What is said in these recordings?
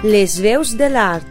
Les veus de l'art.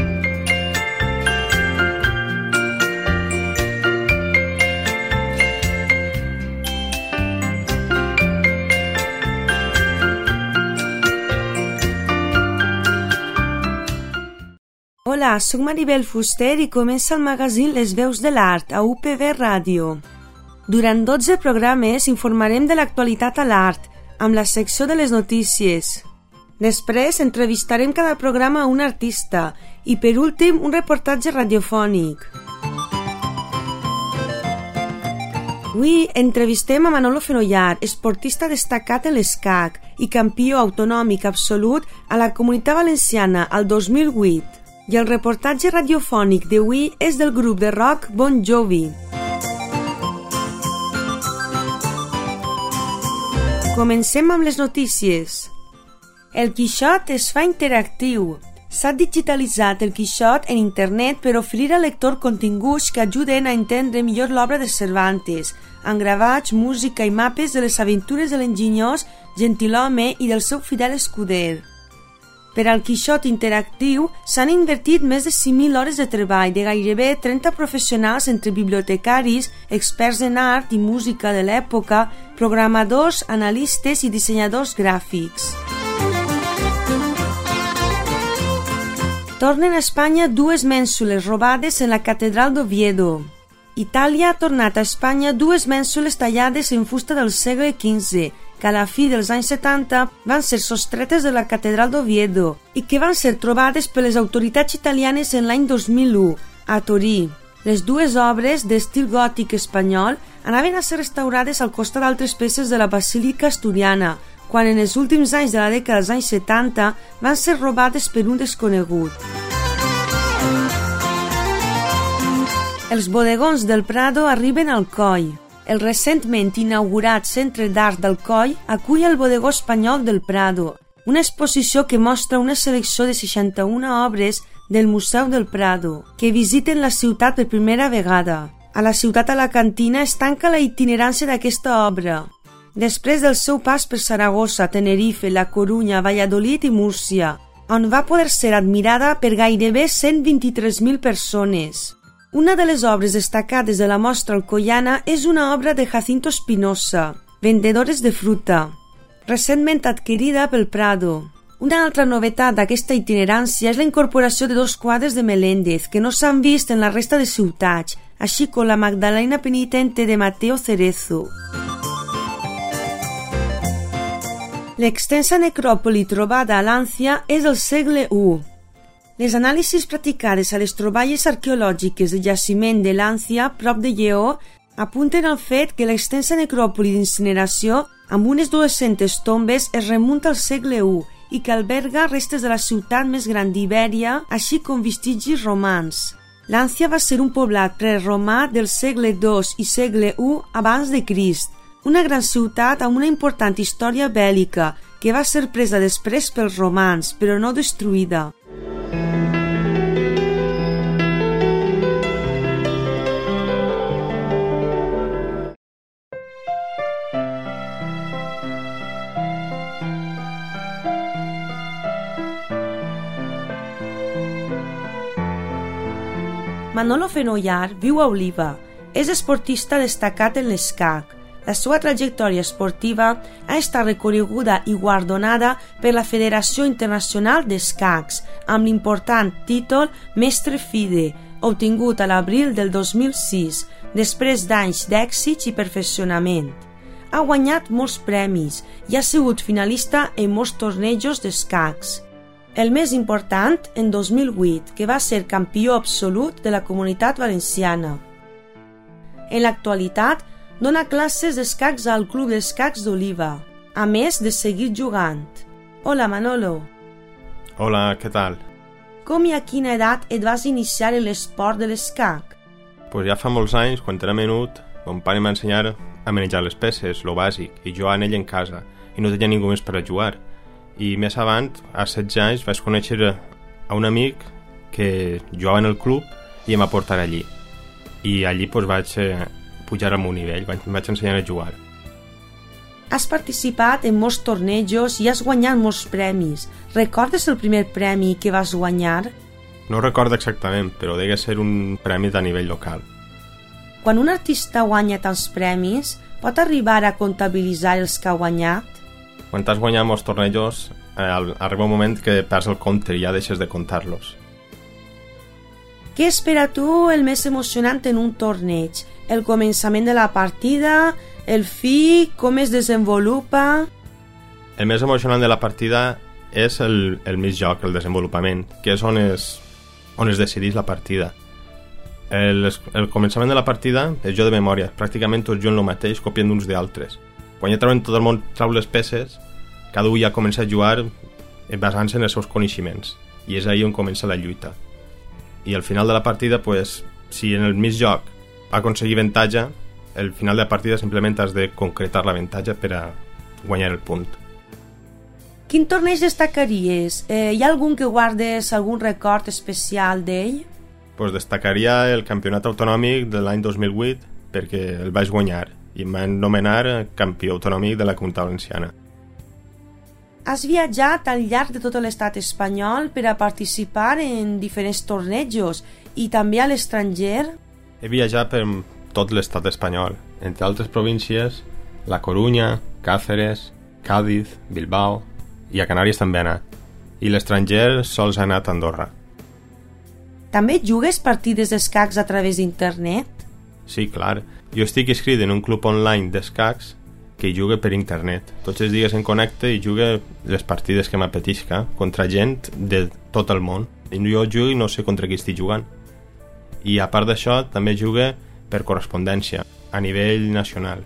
Hola, soc Maribel Fuster i comença el magazín Les veus de l'art a UPB Ràdio. Durant 12 programes informarem de l'actualitat a l'art, amb la secció de les notícies. Després entrevistarem cada programa a un artista i per últim un reportatge radiofònic. Avui entrevistem a Manolo Fenollar, esportista destacat en l'escac i campió autonòmic absolut a la Comunitat Valenciana al 2008. I el reportatge radiofònic d'avui és del grup de rock Bon Jovi. Comencem amb les notícies. El Quixot es fa interactiu. S'ha digitalitzat el Quixot en internet per oferir al lector continguts que ajuden a entendre millor l'obra de Cervantes, amb gravats, música i mapes de les aventures de l'enginyós gentilhome i del seu fidel escuder. Per al Quixot interactiu s'han invertit més de 5.000 hores de treball de gairebé 30 professionals entre bibliotecaris, experts en art i música de l'època, programadors, analistes i dissenyadors gràfics. Tornen a Espanya dues mènsules robades en la catedral d'Oviedo. Itàlia ha tornat a Espanya dues mènsules tallades en fusta del segle XV, que a la fi dels anys 70 van ser sostretes de la catedral d'Oviedo i que van ser trobades per les autoritats italianes en l'any 2001, a Torí. Les dues obres, d'estil gòtic espanyol, anaven a ser restaurades al costat d'altres peces de la Basílica Asturiana, quan en els últims anys de la dècada dels anys 70 van ser robades per un desconegut. Els bodegons del Prado arriben al Coll. El recentment inaugurat Centre d'Art del Coll acull el bodegó espanyol del Prado, una exposició que mostra una selecció de 61 obres del Museu del Prado, que visiten la ciutat per primera vegada. A la ciutat alacantina es tanca la itinerància d'aquesta obra. Després del seu pas per Saragossa, Tenerife, La Corunya, Valladolid i Múrcia, on va poder ser admirada per gairebé 123.000 persones. Una de les obres destacades de la mostra alcoiana és una obra de Jacinto Espinosa, Vendedores de fruta, recentment adquirida pel Prado. Una altra novetat d'aquesta itinerància és la incorporació de 2 quadres de Meléndez que no s'han vist en la resta de ciutats, així com la Magdalena Penitente de Mateo Cerezo. L'extensa necròpoli trobada a Lància és del segle I. Les anàlisis practicades a les troballes arqueològiques del jaciment de Lància, prop de Lleó, apunten al fet que l'extensa necròpoli d'incineració, amb unes 200 tombes, es remunta al segle I i que alberga restes de la ciutat més gran d'Ibèria, així com vestigis romans. Lància va ser un poblat preromà del segle II i segle I abans de Crist, una gran ciutat amb una important història bèl·lica que va ser presa després pels romans, però no destruïda. Manolo Fenollar viu a Oliva. És esportista destacat en l'escac. La seva trajectòria esportiva ha estat reconeguda i guardonada per la Federació Internacional d'Escacs, amb l'important títol Mestre FIDE, obtingut a l'abril del 2006, després d'anys d'èxits i perfeccionament. Ha guanyat molts premis i ha sigut finalista en molts tornejos d'escacs. El més important, en 2008, que va ser campió absolut de la Comunitat Valenciana. En l'actualitat, dona classes d'escacs al Club d'Escacs d'Oliva, a més de seguir jugant. Hola, Manolo. Hola, què tal? Com i a quina edat et vas iniciar en l'esport de l'escac? Pues ja fa molts anys, quan era menut, mon pare m'va ensenyar a manejar les peces, lo bàsic, i jugar en ell en casa, i no tenia ningú més per a jugar. I més avant, a 16 anys, vaig conèixer a un amic que jugava en el club i em va portar allí. I allí pues, vaig pujar al meu nivell, vaig ensenyar a jugar. Has participat en molts tornejos i has guanyat molts premis. Recordes el primer premi que vas guanyar? No recordo exactament, però degué ser un premi de nivell local. Quan un artista guanya tants premis, pot arribar a comptabilitzar els que ha guanyat? Quan t'has guanyat molts tornejos, arriba un moment que perds el compte i ja deixes de comptar-los. Què és per a tu el més emocionant en un torneig? El començament de la partida, el fi, com es desenvolupa? El més emocionant de la partida és el mig joc, el desenvolupament, que és on es decideix la partida. El començament de la partida és jo de memòria, pràcticament tots juguen el mateix, copien d'uns d'altres. Quan ja troben tot el món trau les peces, cada un ja comença a jugar basant-se en els seus coneixements, i és ahí on comença la lluita. I al final de la partida, si en el mig joc aconseguir avantatge, al final de la partida simplement has de concretar l'avantatge per a guanyar el punt. Quin torneig destacaries? Hi ha algun que guardes algun record especial d'ell? Destacaria el campionat autonòmic de l'any 2008 perquè el vaig guanyar i em van nomenar campió autonòmic de la Comunitat Valenciana. Has viatjat al llarg de tot l'estat espanyol per a participar en diferents tornejos i també a l'estranger? He viatjat per tot l'estat espanyol, entre altres províncies, La Corunya, Càceres, Càdiz, Bilbao, i a Canàries també ha anat. I l'estranger sols ha anat a Andorra. També jugues partides d'escacs a través d'internet? Sí, clar. Jo estic inscrit en un club online d'escacs que hi juga per internet. Tots els dies em connecte i jugue les partides que m'apetisca contra gent de tot el món. I jo jugo i no sé contra qui estic jugant. I a part d'això també jugue per correspondència a nivell nacional.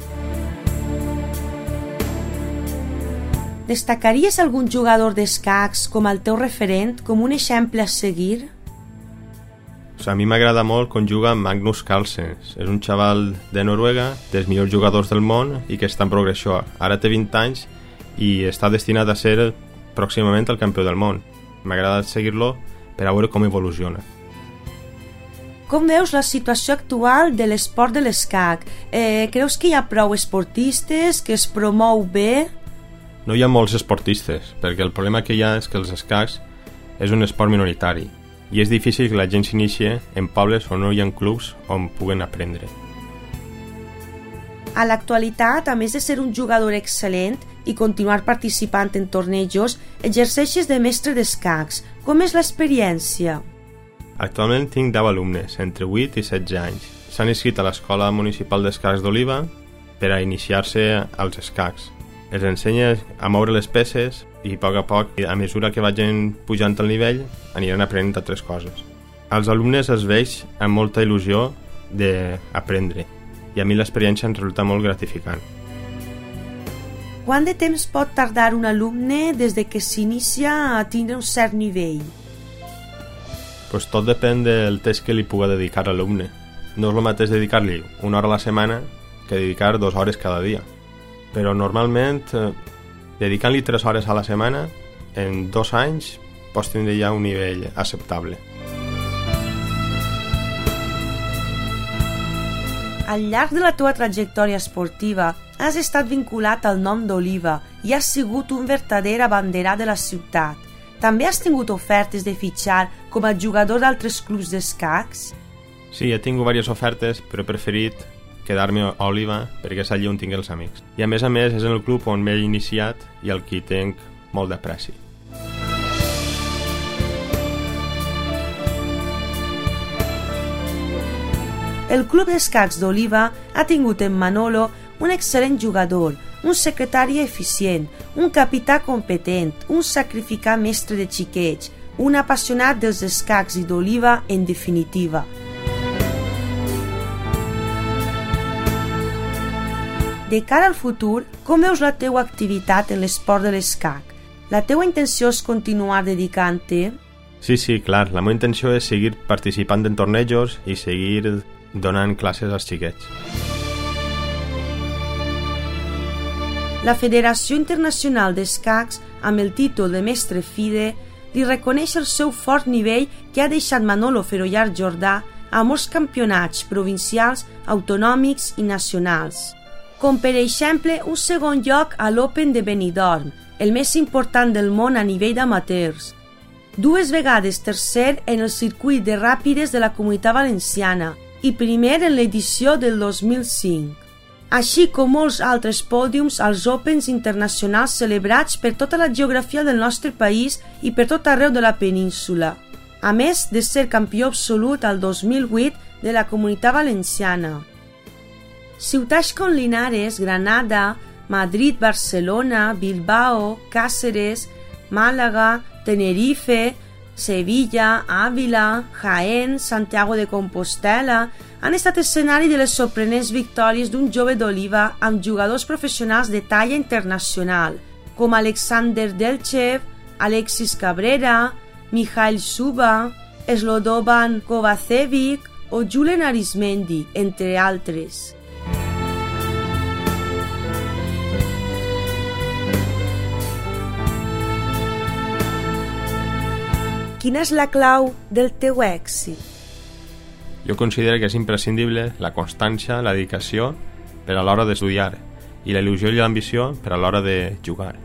Destacaries algun jugador d'escacs com el teu referent, com un exemple a seguir? A mi m'agrada molt com juga Magnus Carlsen. És un xaval de Noruega, dels millors jugadors del món i que està en progressió. Ara té 20 anys i està destinat a ser pròximament el campió del món. M'agrada seguir-lo per a veure com evoluciona. Com veus la situació actual de l'esport de l'escac? Creus que hi ha prou esportistes, que es promou bé? No hi ha molts esportistes, perquè el problema que hi ha és que els escacs és un esport minoritari i és difícil que la gent s'inicie en pobles on no hi ha clubs on puguen aprendre. A l'actualitat, a més de ser un jugador excel·lent i continuar participant en tornejos, exerceixes de mestre d'escacs. Com és l'experiència? Actualment tinc 10 alumnes, entre 8 i 16 anys. S'han inscrit a l'Escola Municipal d'Escacs d'Oliva per a iniciar-se als escacs. Els ensenya a moure les peces i a poc, a mesura que vagin pujant el nivell, aniran aprenent altres coses. Als alumnes els veig amb molta il·lusió d'aprendre i a mi l'experiència em resulta molt gratificant. Quant de temps pot tardar un alumne des de que s'inicia a tindre un cert nivell? Tot depèn del temps que li puga dedicar a l'alumne. No és el mateix dedicar-li 1 hora a la setmana que dedicar 2 hores cada dia. Però normalment, dedicant-li 3 hores a la setmana, en 2 anys pots tindre ja un nivell acceptable. Al llarg de la teva trajectòria esportiva, has estat vinculat al nom d'Oliva i has sigut un verdader abanderat de la ciutat. També has tingut ofertes de fitxar com a jugador d'altres clubs d'escacs? Sí, he tingut diverses ofertes, però he preferit quedar-me a Oliva perquè és allí on tinc els amics. I a més, és en el club on m'he iniciat i al qui tinc molt d'apreci. El Club d'Escacs d'Oliva ha tingut en Manolo un excel·lent jugador, un secretari eficient, un capità competent, un sacrificat mestre de xiquets, un apassionat dels escacs i d'Oliva en definitiva. De cara al futur, com veus la teua activitat en l'esport de l'escac? La teua intenció és continuar dedicant-te? Sí, clar. La meva intenció és seguir participant en tornejos i seguir donant classes als xiquets. La Federació Internacional d'Escacs, amb el títol de Mestre FIDE, li reconeix el seu fort nivell que ha deixat Manolo Ferollar Jordà a molts campionats provincials, autonòmics i nacionals. com per exemple un segon lloc a l'Open de Benidorm, el més important del món a nivell d'amateurs. 2 vegades tercer en el circuit de ràpides de la Comunitat Valenciana i primer en l'edició del 2005. Així com molts altres pòdiums als Opens internacionals celebrats per tota la geografia del nostre país i per tot arreu de la península, a més de ser campió absolut al 2008 de la Comunitat Valenciana. Ciutats com Linares, Granada, Madrid, Barcelona, Bilbao, Càceres, Màlaga, Tenerife, Sevilla, Àvila, Jaén, Santiago de Compostela han estat escenari de les sorprenents victòries d'un jove d'Oliva amb jugadors professionals de talla internacional, com Alexander Delchev, Alexis Cabrera, Mikhail Suba, Slobodan Kovacevic o Julen Arismendi, entre altres. Quina és la clau del teu èxit? Jo considero que és imprescindible la constància, la dedicació per a l'hora d'estudiar i la il·lusió i l'ambició per a l'hora de jugar.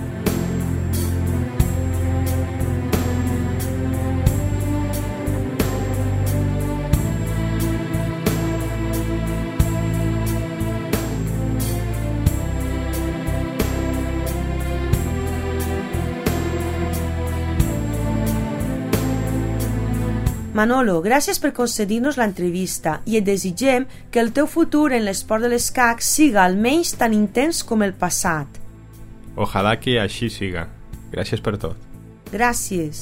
Manolo, gràcies per concedir-nos l'entrevista i et desitgem que el teu futur en l'esport de l'escac siga almenys tan intens com el passat. Ojalà que així siga. Gràcies per tot. Gràcies.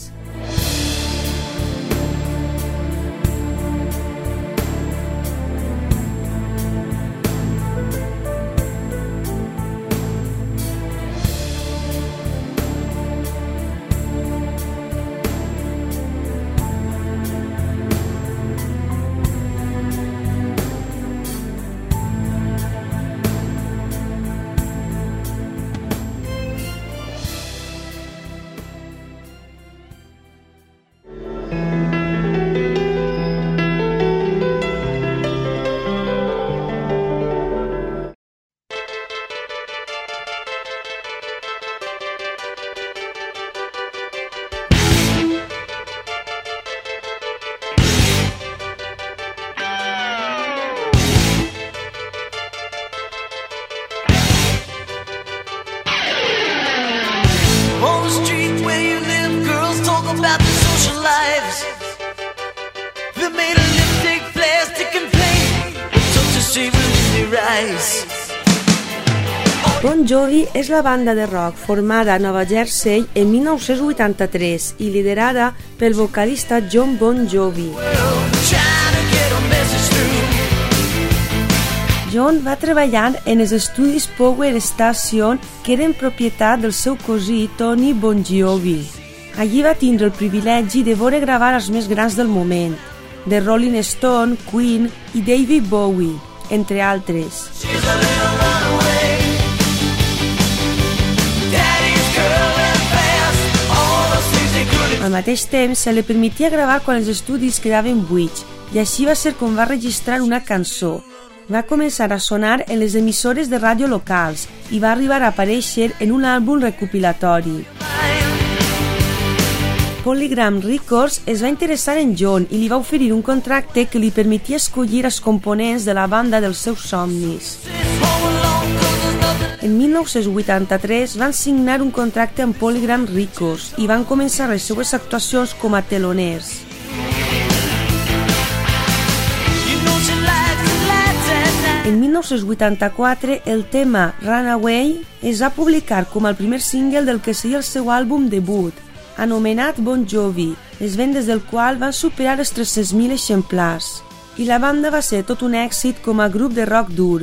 Bon Jovi és la banda de rock formada a Nova Jersey en 1983 i liderada pel vocalista Jon Bon Jovi. Jon va treballar en els estudis Power Station que eren propietat del seu cosí Tony Bon Jovi. Allí va tindre el privilegi de veure gravar els més grans del moment, The Rolling Stone, Queen i David Bowie, entre altres. Al mateix temps, se li permetia gravar quan els estudis quedaven buits i així va ser com va registrar una cançó. Va començar a sonar en les emissores de ràdio locals i va arribar a aparèixer en un àlbum recopilatori. Polygram Records es va interessar en Jon i li va oferir un contracte que li permetia escollir els components de la banda dels seus somnis. En 1983 van signar un contracte amb Polygram Records i van començar les seues actuacions com a teloners. En 1984, el tema Runaway es va publicar com el primer single del que seria el seu àlbum debut, anomenat Bon Jovi, les vendes del qual van superar els 300.000 exemplars, i la banda va ser tot un èxit com a grup de rock dur.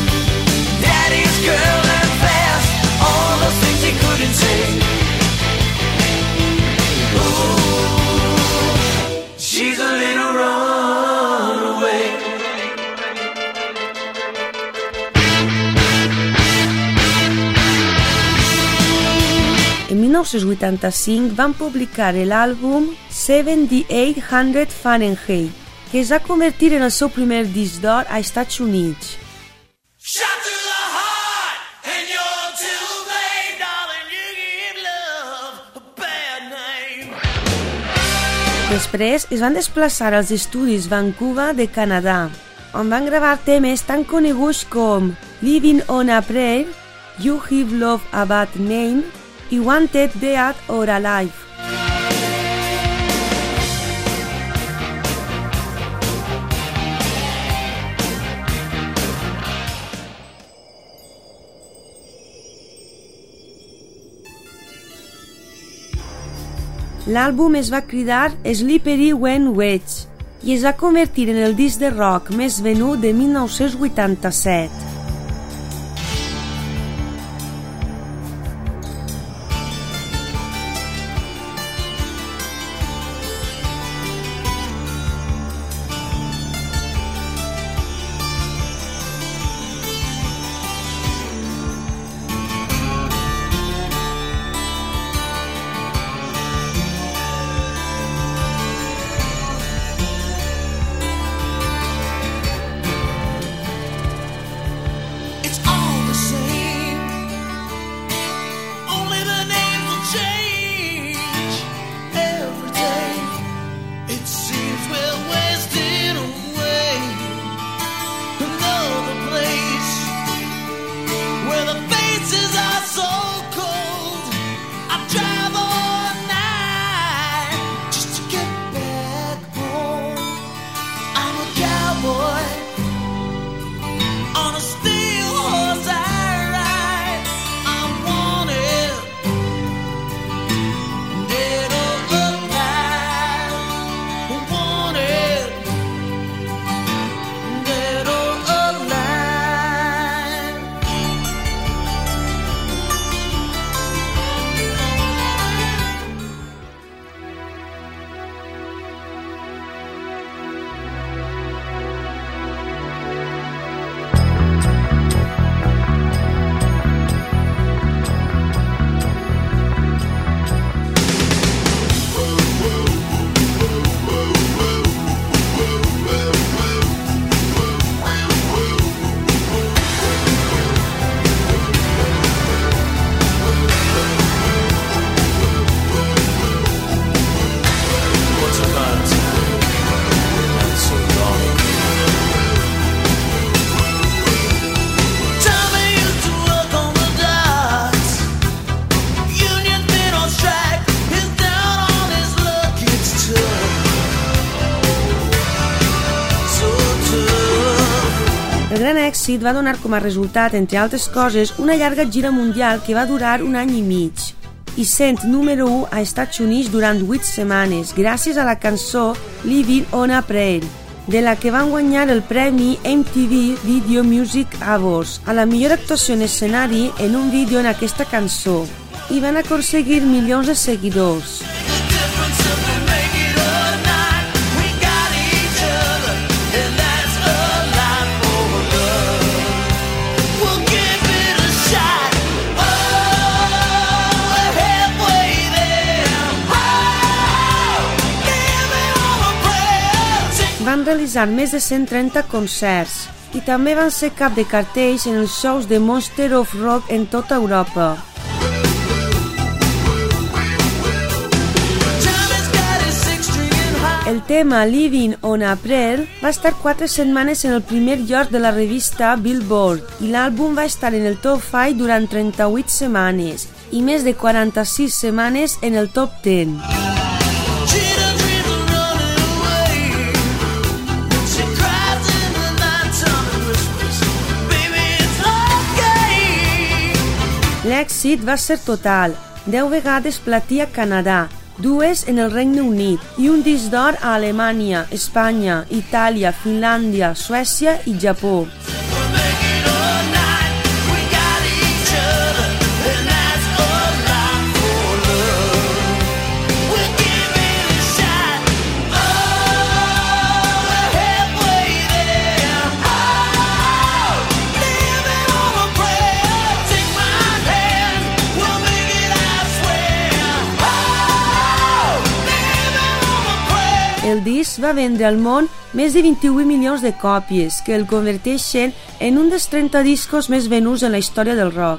En 1985 van publicar l'àlbum 7800 Fahrenheit, que es va convertir en el seu primer disc d'or als Estats Units. Després es van desplaçar als estudis Vancouver de Canadà, on van gravar temes tan coneguts com Living on a Prayer, You Give Love a Bad Name i Wanted Dead or Alive. L'àlbum es va cridar Slippery When Wet i es va convertir en el disc de rock més venut de 1987. El gran èxit va donar com a resultat, entre altres coses, una llarga gira mundial que va durar un any i mig i sent número 1 a Estats Units durant 8 setmanes gràcies a la cançó Living on a Prayer, de la que van guanyar el premi MTV Video Music Awards a la millor actuació en escenari en un vídeo en aquesta cançó i van aconseguir milions de seguidors. Van realitzar més de 130 concerts i també van ser cap de cartells en els shows de Monster of Rock en tota Europa. El tema Living on a Prayer va estar 4 setmanes en el primer lloc de la revista Billboard i l'àlbum va estar en el top 5 durant 38 setmanes i més de 46 setmanes en el top 10. L'èxit va ser total, 10 vegades platí a Canadà, 2 en el Regne Unit i un disc d'or a Alemanya, Espanya, Itàlia, Finlàndia, Suècia i Japó. El disc va vendre al món més de 28 milions de còpies, que el converteixen en un dels 30 discos més venuts en la història del rock.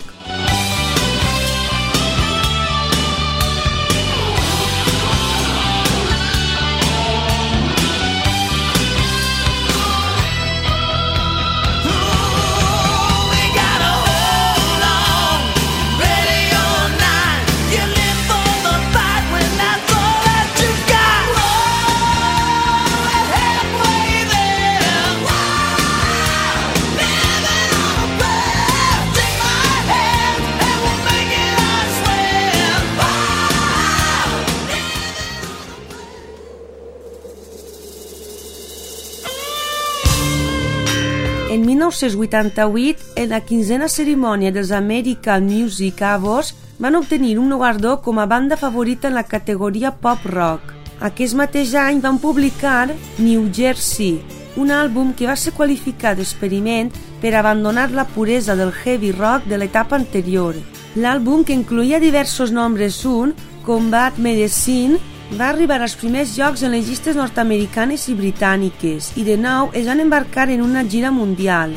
1988, en la 15a cerimònia dels American Music Awards, van obtenir un guardó com a banda favorita en la categoria pop-rock. Aquest mateix any van publicar New Jersey, un àlbum que va ser qualificat d'experiment per abandonar la puresa del heavy rock de l'etapa anterior. L'àlbum, que incloïa diversos nombres 1, com Bad Medicine, va arribar als primers llocs en les llistes nord-americanes i britàniques i de nou es van embarcar en una gira mundial.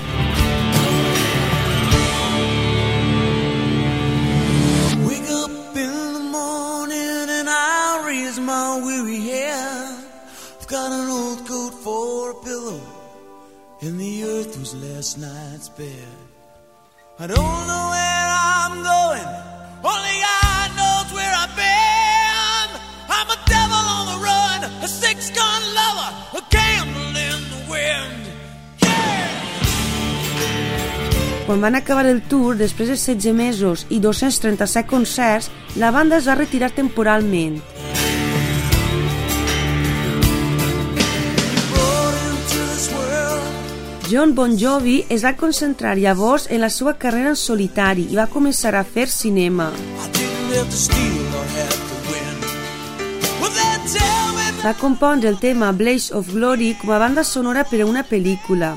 Wake up in the morning and I raise my weary head. I've got an old coat for a pillow and the earth was last night's bed. I don't know where I'm going, only God knows where I've been. I'm a devil on the run, a six-gun lover, a candle in the wind. Yeah! Quan van acabar el tour, després de 16 mesos i 237 concerts, la banda es va retirar temporalment. Jon Bon Jovi es va concentrar llavors en la seva carrera en solitari i va començar a fer cinema. Va compondre el tema Blaze of Glory com a banda sonora per a una pel·lícula.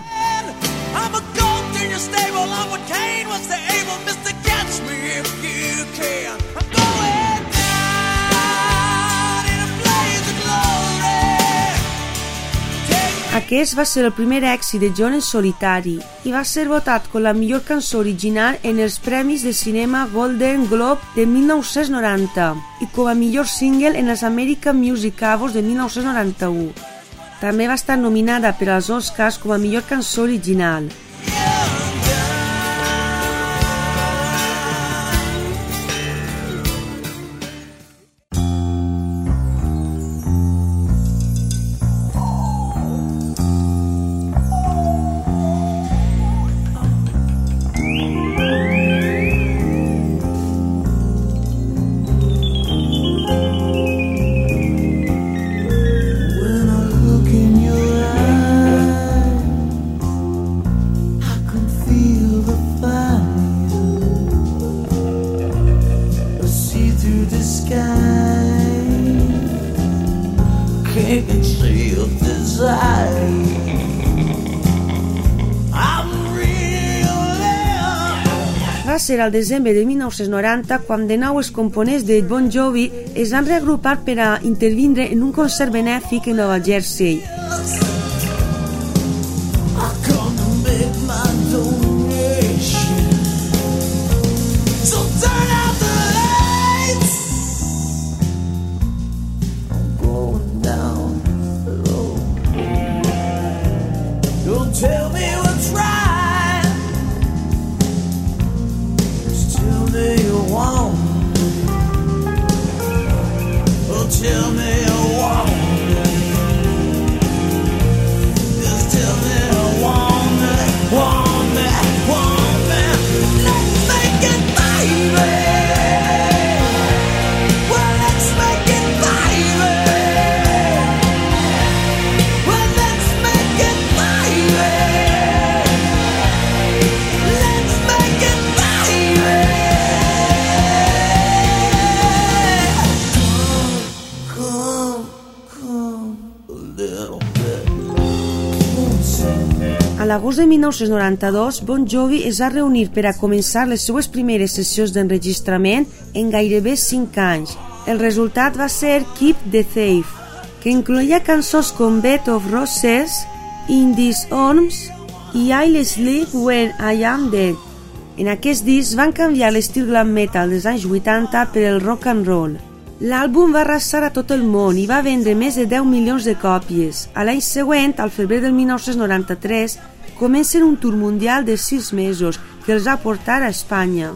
Aquest va ser el primer èxit de Jon en solitari i va ser votat com la millor cançó original en els Premis de Cinema Golden Globe de 1990 i com a millor single en els American Music Awards de 1991. També va estar nominada per als Oscars com a millor cançó original. Va ser al desembre de 1990 quan de nou els components de Bon Jovi es van reagrupar per a intervindre en un concert benèfic en Nova Jersey. Tell me what's right. Just tell me you want me. Oh, tell me you want me. Just tell me you want me, want me, want me. Let's make it, baby. Well, let's make it, baby. Well, let's make it, baby. A l'agost de 1992, Bon Jovi es va reunir per a començar les seues primeres sessions d'enregistrament en gairebé 5 anys. El resultat va ser Keep the Faith, que incloïa cançons com Bed of Roses, In These Arms i I'll Sleep When I Am Dead. En aquest disc van canviar l'estil glam metal dels anys 80 per el rock and roll. L'àlbum va arrasar a tot el món i va vendre més de 10 milions de còpies. A l'any següent, al febrer del 1993, comencen un tour mundial de 6 mesos que els va portar a Espanya.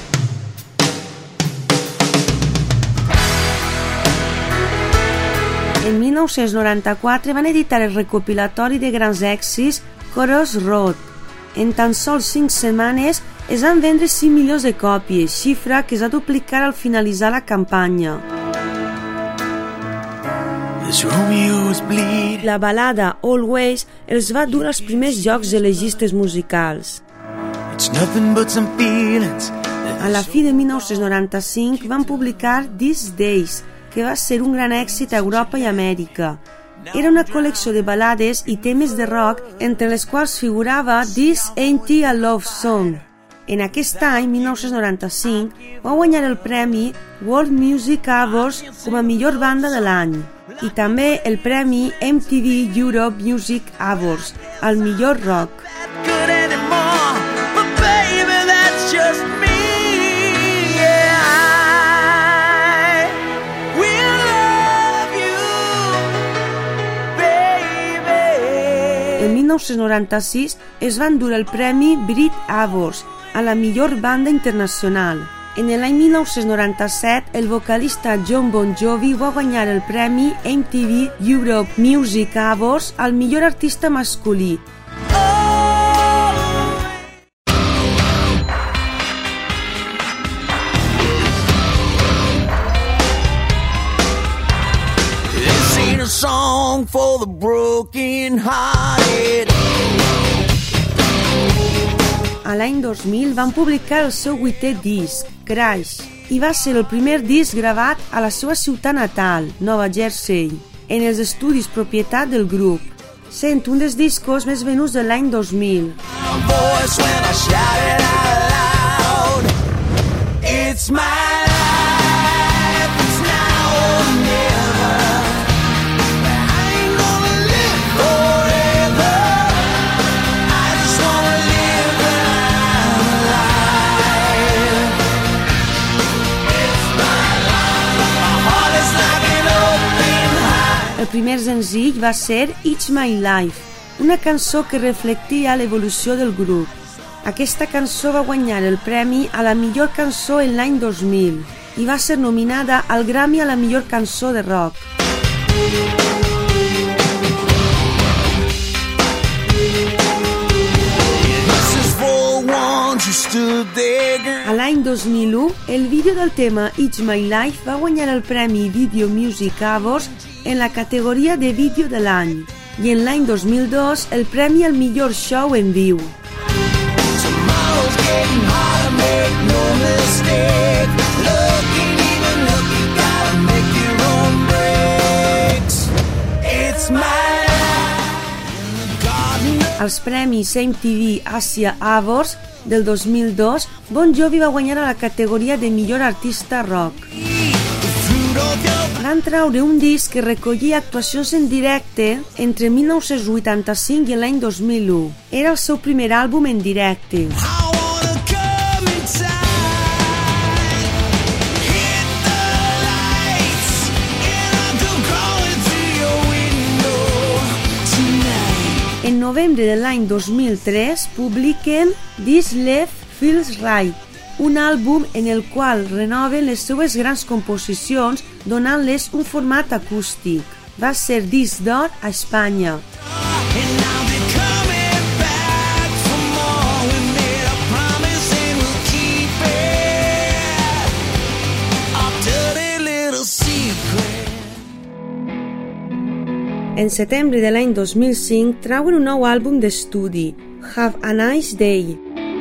En 1994 van editar el recopilatori de grans èxits Crossroad. En tan sols 5 setmanes es van vendre 5 milions de còpies, xifra que es va duplicar al finalitzar la campanya. as Romeo's bleed. La balada Always els va dur als primers llocs de les llistes musicals. It's nothing but some feelings. A la fi de 1995 van publicar These Days, que va ser un gran èxit a Europa i Amèrica. Era una col·lecció de balades i temes de rock entre les quals figurava This Ain't a Love Song. En aquest any, 1995, va guanyar el premi World Music Awards com a millor banda de l'any i també el premi MTV Europe Music Awards al millor rock. Good anymore, but baby, that's just me. Yeah, I will love you, baby. En 1996 es van dur el premi Brit Awards a la millor banda internacional. En l'any 1997, el vocalista Jon Bon Jovi va guanyar el premi MTV Europe Music Awards al millor artista masculí. This ain't a song for the broken-hearted. A l'any 2000 van publicar el seu 8è disc, Crash, i va ser el primer disc gravat a la seva ciutat natal, Nova Jersey, en els estudis propietat del grup, sent un dels discos més venuts de l'any 2000. Voice when I shout it out loud. It's my life, it's now or never. I ain't gonna live forever. I just wanna live when I'm alive. It's my life, my heart is like an open heart. El primer senzill va ser It's My Life, una cançó que reflectia l'evolució del grup. Aquesta cançó va guanyar el premi a la millor cançó en l'any 2000 i va ser nominada al Grammy a la millor cançó de rock. A l'any 2001, el vídeo del tema It's My Life va guanyar el premi Video Music Awards en la categoria de vídeo de l'any i en l'any 2002 el premi al millor show en viu. Als premis MTV Asia Awards del 2002, Bon Jovi va guanyar a la categoria de millor artista rock. Van traure un disc que recollia actuacions en directe entre 1985 i l'any 2001. Era el seu primer àlbum en directe. En novembre de l'any 2003 publiquen This Left Feels Right, un àlbum en el qual renoven les seues grans composicions donant-les un format acústic. Va ser disc d'or a Espanya. En setembre de l'any 2005 trauen un nou àlbum d'estudi, Have a Nice Day.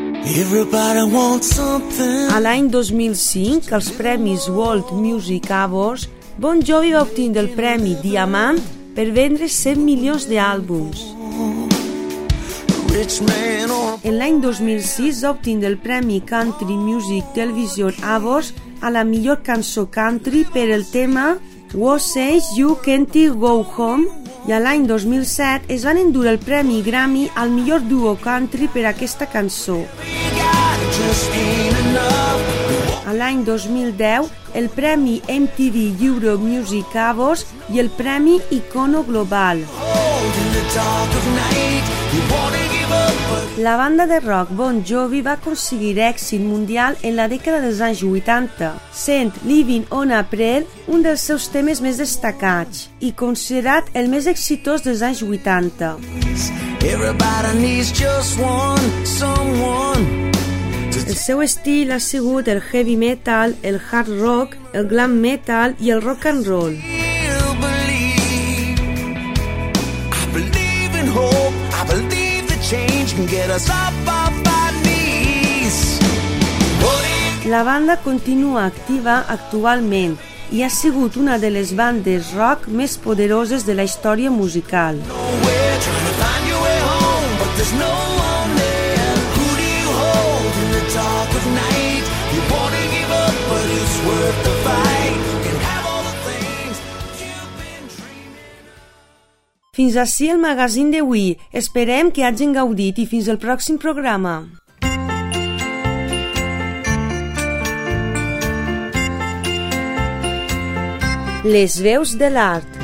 A l'any 2005, als premis World Music Awards, Bon Jovi va obtenir el premi Diamant per vendre 100 milions d'àlbums. En l'any 2006 va obtenir el premi Country Music Television Awards a la millor cançó country per el tema What Says You Can't Go Home, i a l'any 2007 es van endur el premi Grammy al millor duo country per aquesta cançó. A l'any 2010 el premi MTV Euro Music Awards i el premi Icono Global. La banda de rock Bon Jovi va aconseguir èxit mundial en la dècada dels anys 80, sent Living on a Prayer un dels seus temes més destacats i considerat el més exitós dels anys 80. El seu estil ha sigut el heavy metal, el hard rock, el glam metal i el rock and roll. change can get us off our knees. La banda continua activa actualment i ha sigut una de les bandes rock més poderoses de la història musical. Nowhere, trying to find your way home, but there's no one there. Who do you hold in the dark of night? You wanna give up, but it's worth the fight. You can have all the things you've been dreaming of. Fins ací el magazín d'avui. Esperem que hagin gaudit i fins al pròxim programa. Les veus de l'art.